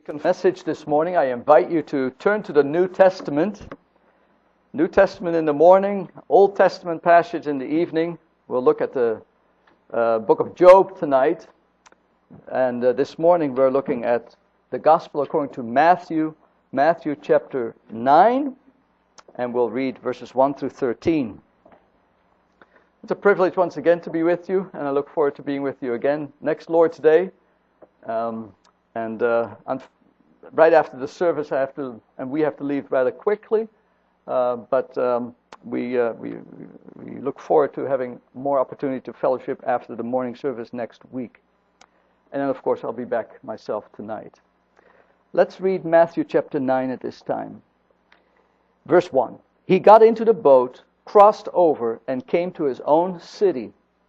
Message this morning, I invite you to turn to the New Testament. New Testament in the morning, Old Testament passage in the evening. We'll look at the book of Job tonight. And this morning we're looking at the Gospel according to Matthew chapter 9. And we'll read verses 1 through 13. It's a privilege once again to be with you, and I look forward to being with you again next Lord's Day. Right after the service, we have to leave rather quickly. But we look forward to having more opportunity to fellowship after the morning service next week. And then, of course, I'll be back myself tonight. Let's read Matthew chapter 9 at this time. Verse 1. He got into the boat, crossed over, and came to his own city.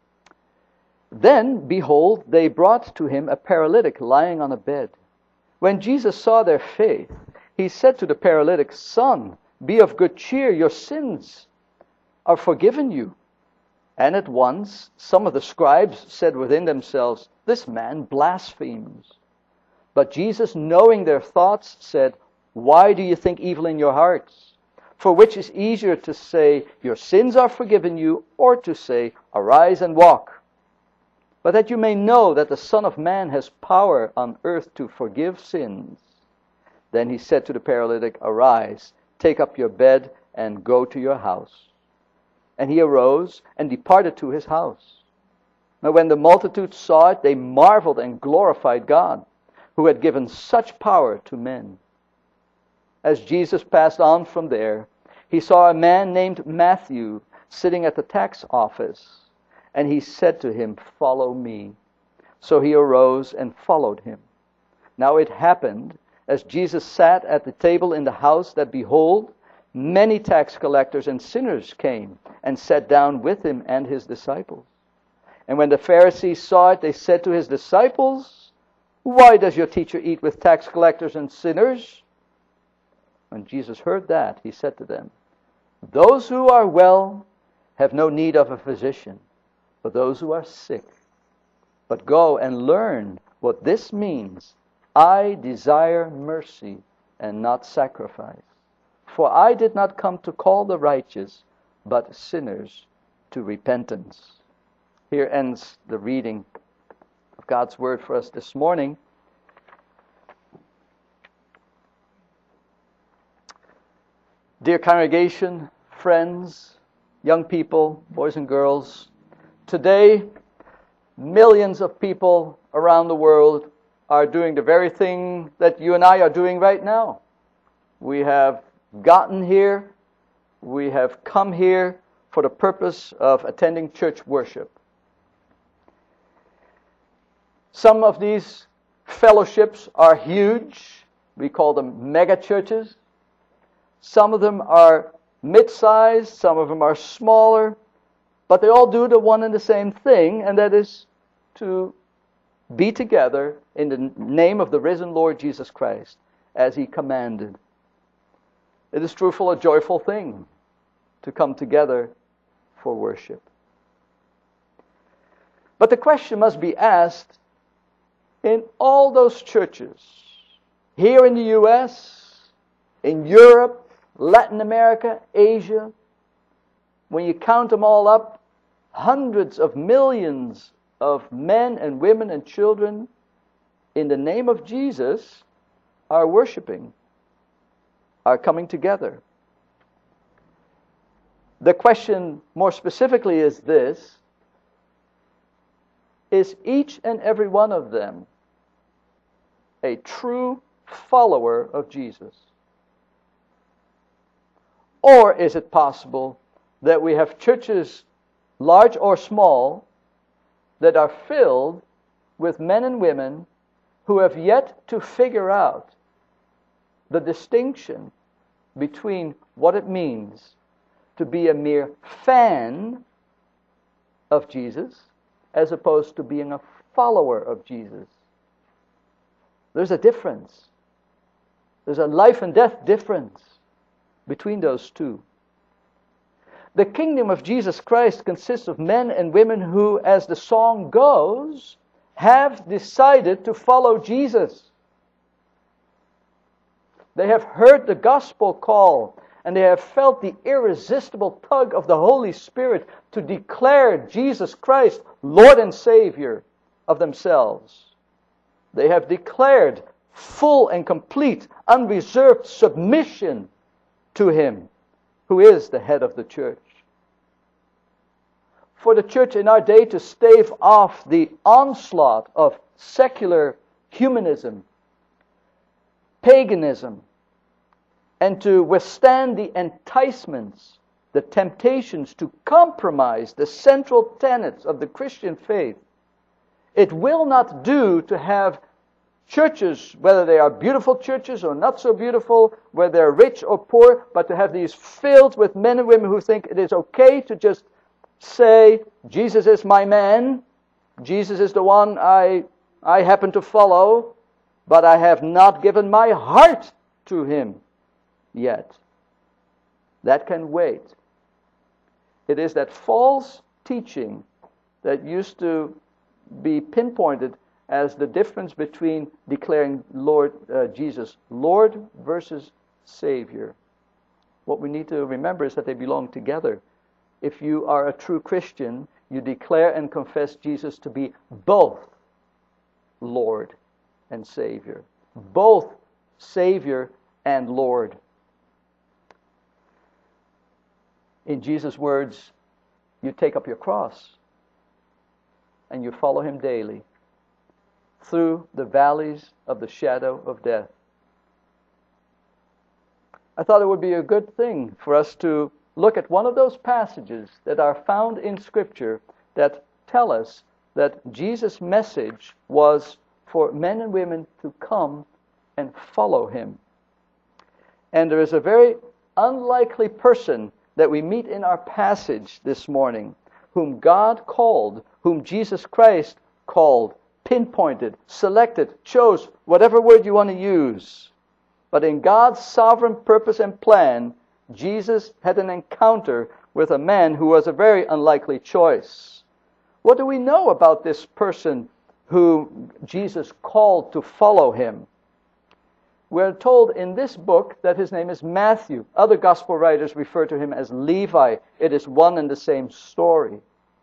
Then, behold, they brought to him a paralytic lying on a bed. When Jesus saw their faith, he said to the paralytic, "Son, be of good cheer, your sins are forgiven you." And at once some of the scribes said within themselves, "This man blasphemes." But Jesus, knowing their thoughts, said, "Why do you think evil in your hearts? For which is easier to say, 'Your sins are forgiven you,' or to say, 'Arise and walk'? But that you may know that the Son of Man has power on earth to forgive sins." Then he said to the paralytic, "Arise, take up your bed, and go to your house." And he arose and departed to his house. Now when the multitude saw it, they marveled and glorified God, who had given such power to men. As Jesus passed on from there, he saw a man named Matthew sitting at the tax office. And he said to him, "Follow me." So he arose and followed him. Now it happened, as Jesus sat at the table in the house, that behold, many tax collectors and sinners came and sat down with him and his disciples. And when the Pharisees saw it, they said to his disciples, "Why does your teacher eat with tax collectors and sinners?" When Jesus heard that, he said to them, "Those who are well have no need of a physician, but those who are sick. But go and learn what this means. I desire mercy and not sacrifice. For I did not come to call the righteous, but sinners to repentance." Here ends the reading of God's word for us this morning. Dear congregation, friends, young people, boys and girls, today, millions of people around the world are doing the very thing that you and I are doing right now. We have gotten here, we have come here for the purpose of attending church worship. Some of these fellowships are huge. We call them mega churches. Some of them are mid-sized, some of them are smaller. But they all do the one and the same thing, and that is to be together in the name of the risen Lord Jesus Christ, as He commanded. It is truly a joyful thing to come together for worship. But the question must be asked, in all those churches, here in the U.S., in Europe, Latin America, Asia, when you count them all up, hundreds of millions of men and women and children in the name of Jesus are worshiping, are coming together. The question more specifically is this: is each and every one of them a true follower of Jesus? Or is it possible that we have churches, large or small, that are filled with men and women who have yet to figure out the distinction between what it means to be a mere fan of Jesus as opposed to being a follower of Jesus? There's a difference. There's a life and death difference between those two. The kingdom of Jesus Christ consists of men and women who, as the song goes, have decided to follow Jesus. They have heard the gospel call, and they have felt the irresistible tug of the Holy Spirit to declare Jesus Christ Lord and Savior of themselves. They have declared full and complete, unreserved submission to Him, who is the head of the church. For the church in our day to stave off the onslaught of secular humanism, paganism, and to withstand the enticements, the temptations to compromise the central tenets of the Christian faith, it will not do to have churches, whether they are beautiful churches or not so beautiful, whether they're rich or poor, but to have these filled with men and women who think it is okay to just say, Jesus is my man, Jesus is the one I happen to follow, but I have not given my heart to Him yet. That can wait. It is that false teaching that used to be pinpointed as the difference between declaring Jesus Lord versus Savior. What we need to remember is that they belong together. If you are a true Christian, you declare and confess Jesus to be both Lord and Savior. Both Savior and Lord. In Jesus' words, you take up your cross and you follow Him daily through the valleys of the shadow of death. I thought it would be a good thing for us to look at one of those passages that are found in Scripture that tell us that Jesus' message was for men and women to come and follow Him. And there is a very unlikely person that we meet in our passage this morning, whom God called, whom Jesus Christ called, pinpointed, selected, chose, whatever word you want to use. But in God's sovereign purpose and plan, Jesus had an encounter with a man who was a very unlikely choice. What do we know about this person who Jesus called to follow Him? We're told in this book that his name is Matthew. Other gospel writers refer to him as Levi. It is one and the same story.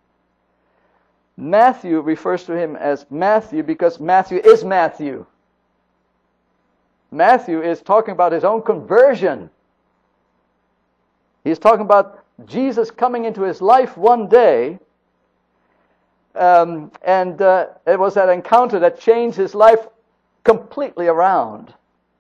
Matthew refers to him as Matthew because Matthew is Matthew. Matthew is talking about his own conversion. He's talking about Jesus coming into his life one day, and it was that encounter that changed his life completely around.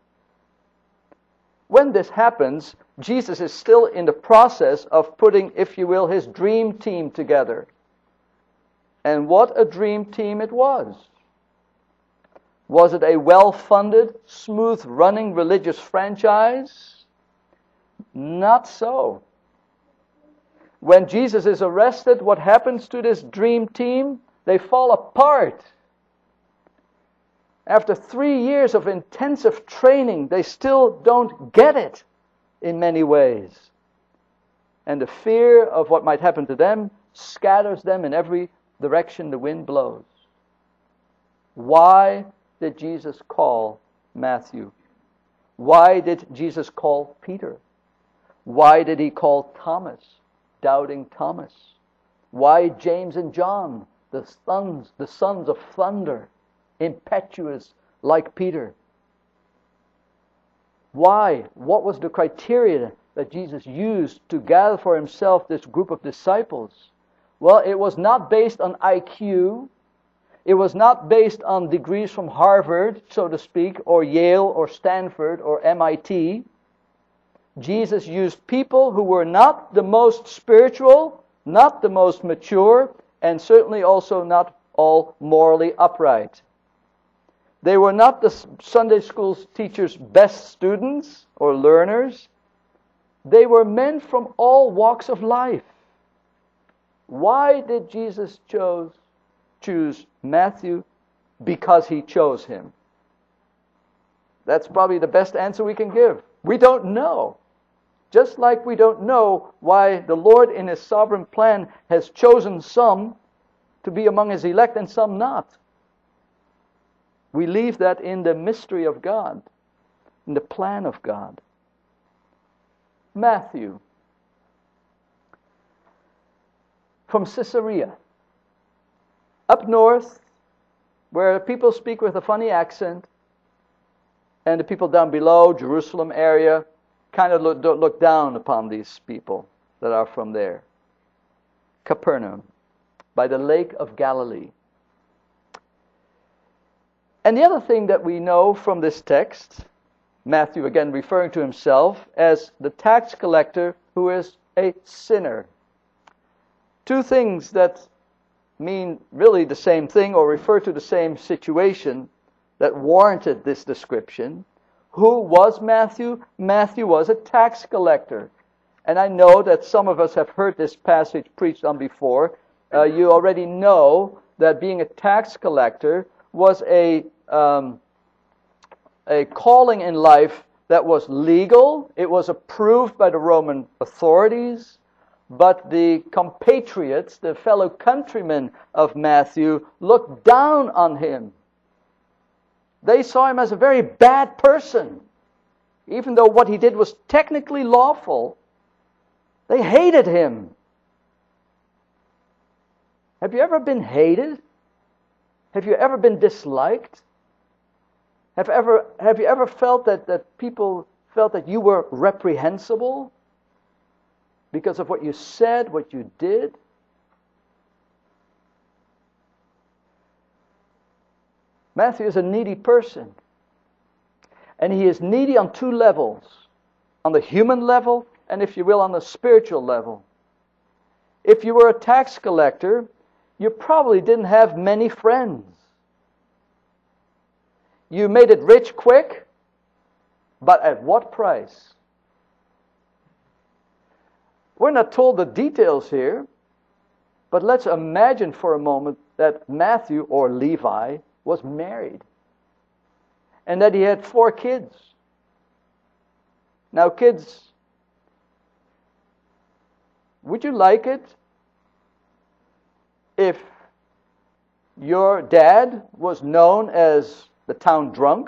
When this happens, Jesus is still in the process of putting, if you will, his dream team together. And what a dream team it was. Was it a well-funded, smooth-running religious franchise? Not so. When Jesus is arrested, what happens to this dream team? They fall apart. After 3 years of intensive training, they still don't get it in many ways. And the fear of what might happen to them scatters them in every direction the wind blows. Why did Jesus call Matthew? Why did Jesus call Peter? Why did He call Thomas, doubting Thomas? Why James and John, the sons of thunder, impetuous like Peter? Why? What was the criteria that Jesus used to gather for Himself this group of disciples? Well, it was not based on IQ. It was not based on degrees from Harvard, so to speak, or Yale, or Stanford, or MIT. Jesus used people who were not the most spiritual, not the most mature, and certainly also not all morally upright. They were not the Sunday school teacher's best students or learners. They were men from all walks of life. Why did Jesus choose Matthew? Because He chose him. That's probably the best answer we can give. We don't know. Just like we don't know why the Lord in His sovereign plan has chosen some to be among His elect and some not. We leave that in the mystery of God. in the plan of God. Matthew, from Caesarea, up north, where people speak with a funny accent, and the people down below, Jerusalem area, kind of look down upon these people that are from there. Capernaum, by the Lake of Galilee. And the other thing that we know from this text, Matthew again referring to himself as the tax collector who is a sinner. Two things that mean really the same thing or refer to the same situation that warranted this description. Who was Matthew? Matthew was a tax collector. And I know that some of us have heard this passage preached on before. You already know that being a tax collector was a calling in life that was legal. It was approved by the Roman authorities. But the compatriots, the fellow countrymen of Matthew, looked down on him. They saw him as a very bad person. Even though what he did was technically lawful, they hated him. Have you ever been hated? Have you ever been disliked? Have you ever felt that people felt that you were reprehensible because of what you said, what you did? Matthew is a needy person. And he is needy on two levels. On the human level, and if you will, on the spiritual level. If you were a tax collector, you probably didn't have many friends. You made it rich quick, but at what price? We're not told the details here, but let's imagine for a moment that Matthew, or Levi, was married. And that he had 4 kids. Now kids, would you like it if your dad was known as the town drunk?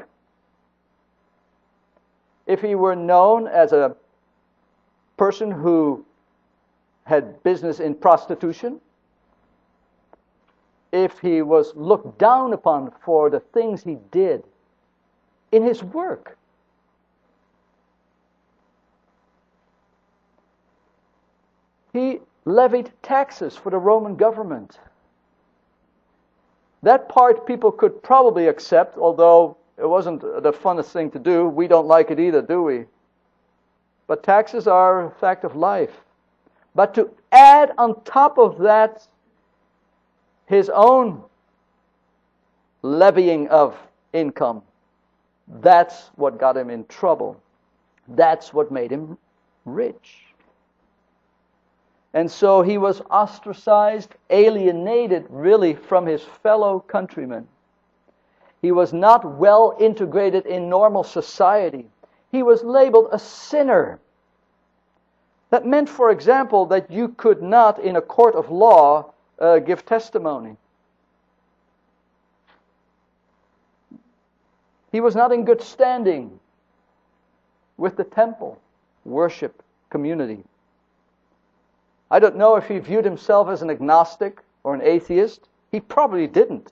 If he were known as a person who had business in prostitution? If he was looked down upon for the things he did in his work? He levied taxes for the Roman government. That part people could probably accept, although it wasn't the funnest thing to do. We don't like it either, do we? But taxes are a fact of life. But to add on top of that his own levying of income, that's what got him in trouble. That's what made him rich. And so he was ostracized, alienated really from his fellow countrymen. He was not well integrated in normal society. He was labeled a sinner. That meant, for example, that you could not, in a court of law, give testimony. He was not in good standing with the temple worship community. I don't know if he viewed himself as an agnostic or an atheist. He probably didn't.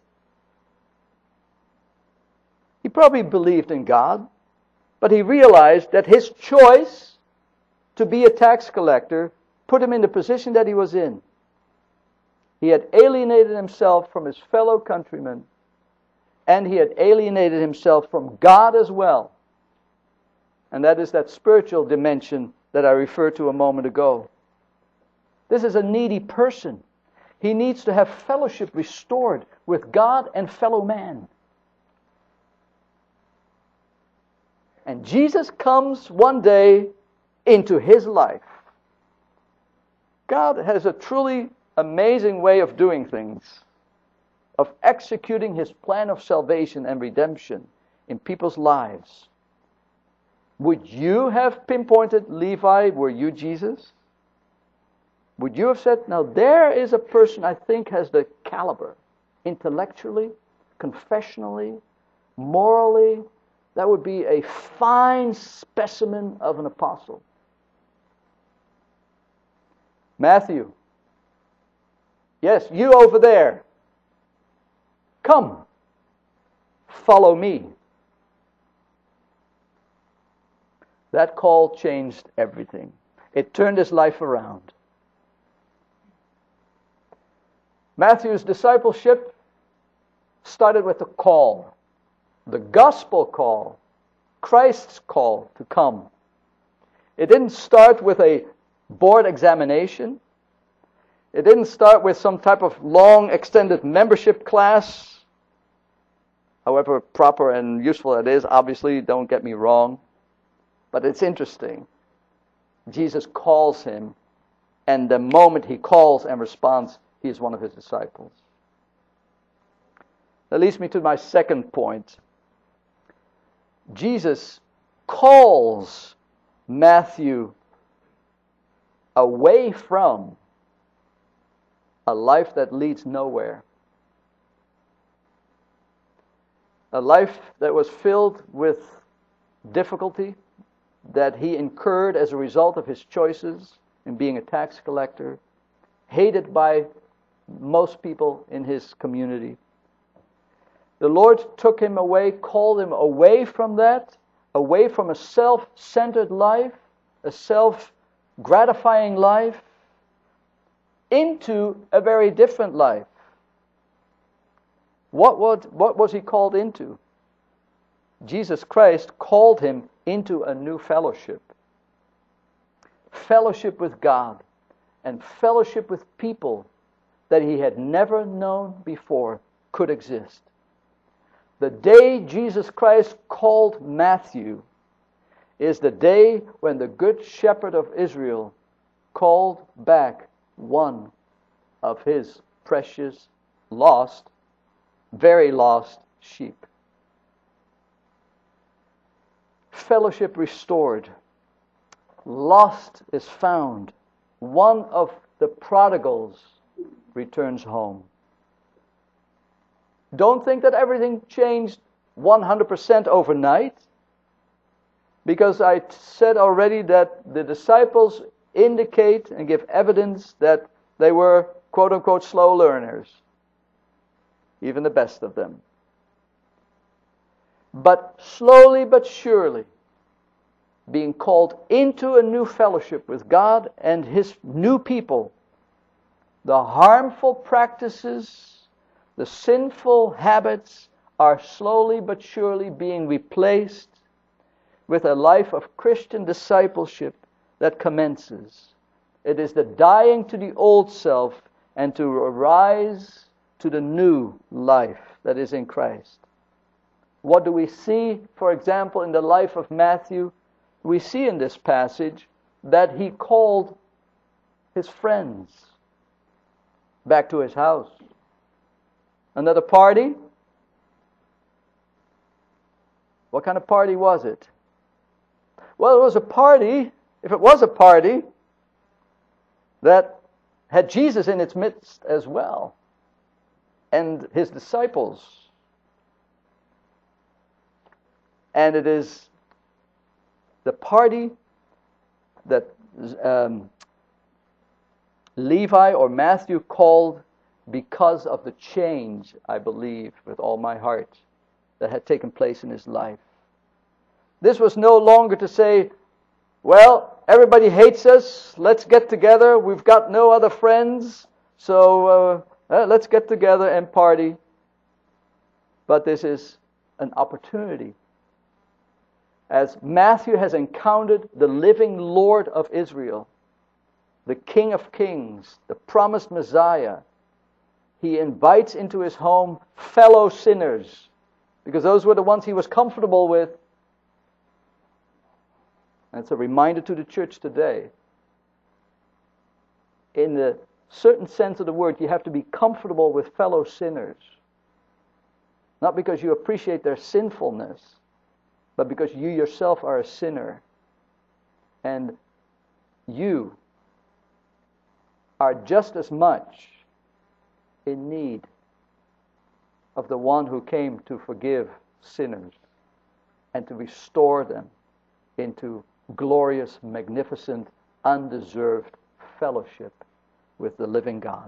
He probably believed in God, but he realized that his choice to be a tax collector put him in the position that he was in. He had alienated himself from his fellow countrymen, and he had alienated himself from God as well. And that is that spiritual dimension that I referred to a moment ago. This is a needy person. He needs to have fellowship restored with God and fellow man. And Jesus comes one day into his life. God has a truly amazing way of doing things, of executing his plan of salvation and redemption in people's lives. Would you have pinpointed Levi, were you Jesus? Would you have said, now there is a person I think has the caliber, intellectually, confessionally, morally, That would be a fine specimen of an apostle. Matthew. Yes, you over there. Come. Follow me. That call changed everything. It turned his life around. Matthew's discipleship started with a call. The gospel call. Christ's call to come. It didn't start with a board examination. It didn't start with some type of long extended membership class. However proper and useful it is, obviously, don't get me wrong. But it's interesting. Jesus calls him, and the moment he calls and responds, he is one of his disciples. That leads me to my second point. Jesus calls Matthew away from a life that leads nowhere. A life that was filled with difficulty that he incurred as a result of his choices in being a tax collector, hated by most people in his community. The Lord took him away, called him away from that, away from a self-centered life, a self-gratifying life, into a very different life. What was he called into? Jesus Christ called him into a new fellowship. Fellowship with God and fellowship with people that he had never known before could exist. The day Jesus Christ called Matthew is the day when the Good Shepherd of Israel called back one of his precious, lost, very lost sheep. Fellowship restored. Lost is found. One of the prodigals returns home. Don't think that everything changed 100% overnight, because I said already that the disciples indicate and give evidence that they were quote-unquote slow learners, even the best of them. But slowly but surely, being called into a new fellowship with God and His new people, the harmful practices, the sinful habits are slowly but surely being replaced with a life of Christian discipleship that commences. It is the dying to the old self and to arise to the new life that is in Christ. What do we see, for example, in the life of Matthew? We see in this passage that he called his friends back to his house. Another party? What kind of party was it? Well, it was a party, if it was a party, that had Jesus in its midst as well, and his disciples. And it is the party that Levi or Matthew called because of the change, I believe, with all my heart, that had taken place in his life. This was no longer to say, well, everybody hates us, let's get together, we've got no other friends, so let's get together and party. But this is an opportunity. As Matthew has encountered the living Lord of Israel, the King of Kings, the promised Messiah, he invites into his home fellow sinners, because those were the ones he was comfortable with. And it's a reminder to the church today. In the certain sense of the word, you have to be comfortable with fellow sinners. Not because you appreciate their sinfulness, but because you yourself are a sinner. And you are just as much in need of the one who came to forgive sinners. and to restore them into glorious, magnificent, undeserved fellowship with the living God.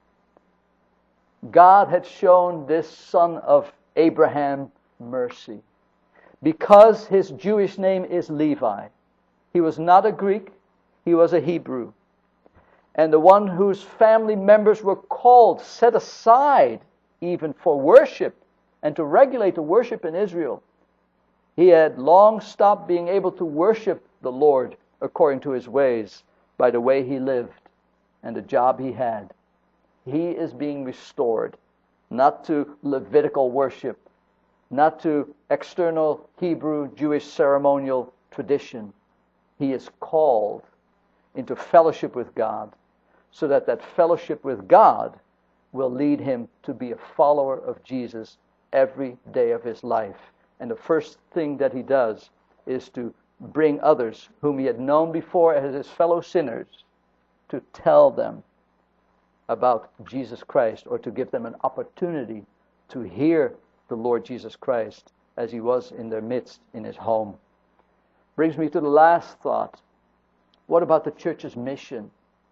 God had shown this son of Abraham mercy. Because his Jewish name is Levi, he was not a Greek, he was a Hebrew. And the one whose family members were called, set aside even for worship and to regulate the worship in Israel. He had long stopped being able to worship the Lord according to his ways by the way he lived and the job he had. He is being restored, not to Levitical worship, not to external Hebrew Jewish ceremonial tradition. He is called into fellowship with God, so that that fellowship with God will lead him to be a follower of Jesus every day of his life. And the first thing that he does is to bring others whom he had known before as his fellow sinners, to tell them about Jesus Christ, or to give them an opportunity to hear the Lord Jesus Christ as he was in their midst in his home. Brings me to the last thought. What about the church's mission?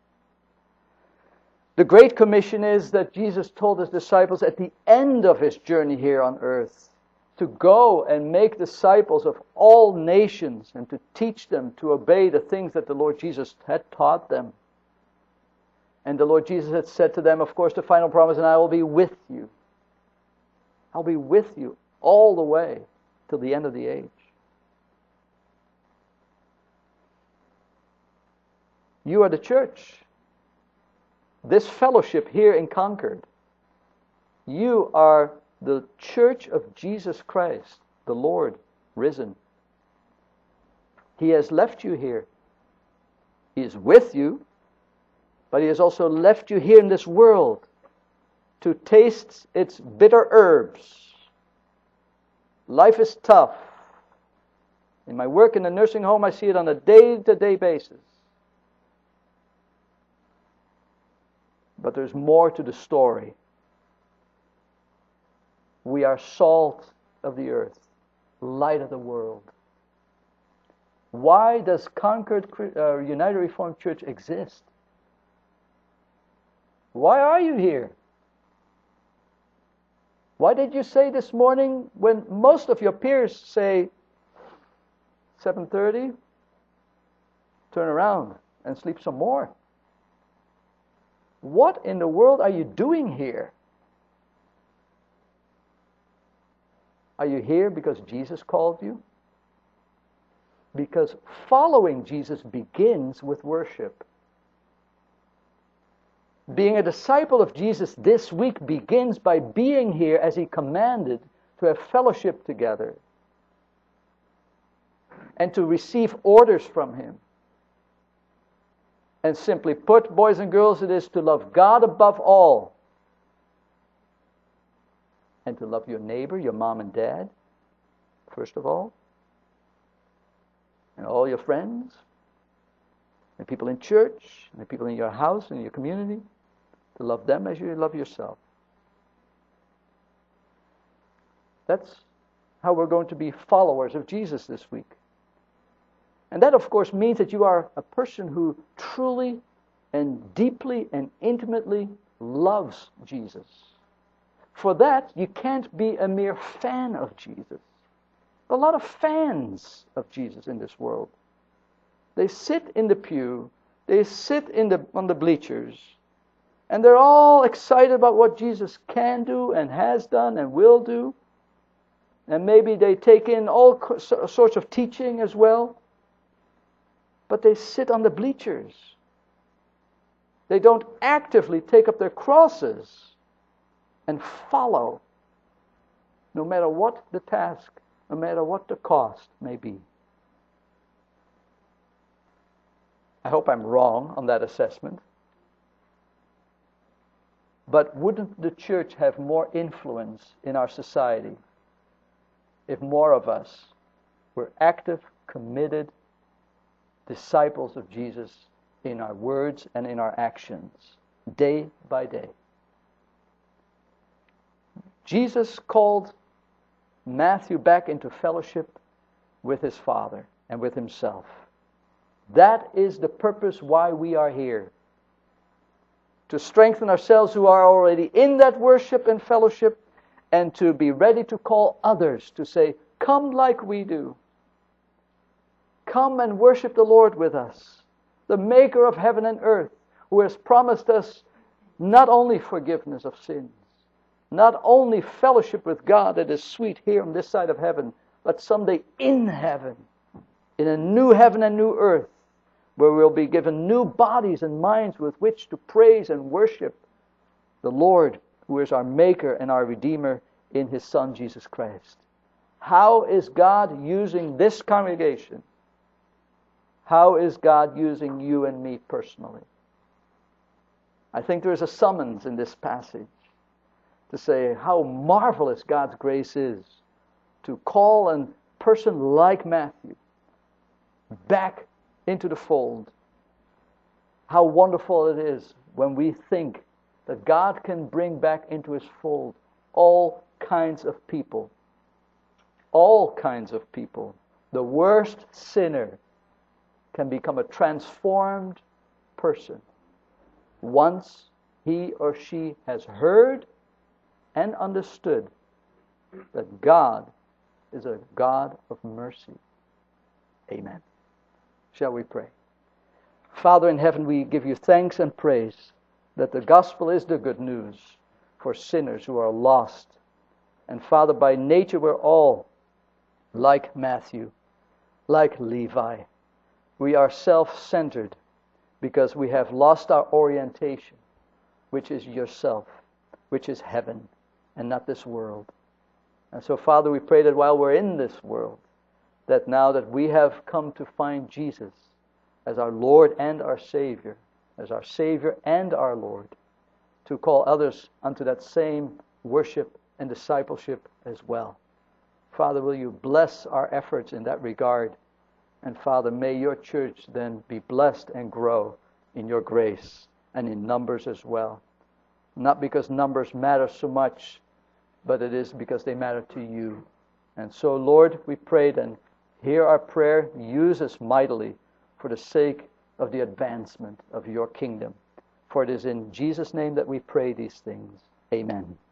The Great Commission is that Jesus told his disciples at the end of his journey here on earth to go and make disciples of all nations and to teach them to obey the things that the Lord Jesus had taught them. And the Lord Jesus had said to them, of course, the final promise, and I will be with you. I'll be with you all the way till the end of the age. You are the church. This fellowship here in Concord. You are the church of Jesus Christ, the Lord risen. He has left you here. He is with you, but he has also left you here in this world to taste its bitter herbs. Life is tough. In my work in the nursing home, I see it on a day-to-day basis. But there's more to the story. We are salt of the earth, light of the world. Why does Concord United Reformed Church exist? Why are you here? Why did you say this morning, when most of your peers say 7:30, turn around and sleep some more? What in the world are you doing here? Are you here because Jesus called you? Because following Jesus begins with worship. Being a disciple of Jesus this week begins by being here as he commanded, to have fellowship together and to receive orders from him. And simply put, boys and girls, it is to love God above all and to love your neighbor, your mom and dad, first of all, and all your friends, and people in church, and the people in your house and your community, to love them as you love yourself. That's how we're going to be followers of Jesus this week. And that, of course, means that you are a person who truly and deeply and intimately loves Jesus. For that, you can't be a mere fan of Jesus. A lot of fans of Jesus in this world. They sit in the pew, they sit on the bleachers, and they're all excited about what Jesus can do and has done and will do. And maybe they take in all sorts of teaching as well. But they sit on the bleachers. They don't actively take up their crosses and follow, no matter what the task, no matter what the cost may be. I hope I'm wrong on that assessment. But wouldn't the church have more influence in our society if more of us were active, committed disciples of Jesus in our words and in our actions, day by day? Jesus called Matthew back into fellowship with his Father and with himself. That is the purpose why we are here. To strengthen ourselves who are already in that worship and fellowship, and to be ready to call others to say, come like we do. Come and worship the Lord with us, the maker of heaven and earth, who has promised us not only forgiveness of sins, not only fellowship with God that is sweet here on this side of heaven, but someday in heaven, in a new heaven and new earth, where we'll be given new bodies and minds with which to praise and worship the Lord, who is our Maker and our Redeemer in His Son, Jesus Christ. How is God using this congregation? How is God using you and me personally? I think there is a summons in this passage to say how marvelous God's grace is to call a person like Matthew back into the fold. How wonderful it is when we think that God can bring back into His fold all kinds of people. All kinds of people. The worst sinner can become a transformed person once he or she has heard and understood that God is a God of mercy. Amen. Shall we pray? Father in heaven, we give you thanks and praise that the gospel is the good news for sinners who are lost. And Father, by nature we're all like Matthew, like Levi. We are self-centered because we have lost our orientation, which is yourself, which is heaven, and not this world. And so, Father, we pray that while we're in this world, that now that we have come to find Jesus as our Lord and our Savior, and our Lord, to call others unto that same worship and discipleship as well. Father, will you bless our efforts in that regard? And Father, may your church then be blessed and grow in your grace and in numbers as well. Not because numbers matter so much, but it is because they matter to you. And so, Lord, we pray then, hear our prayer, use us mightily for the sake of the advancement of your kingdom. For it is in Jesus' name that we pray these things. Amen.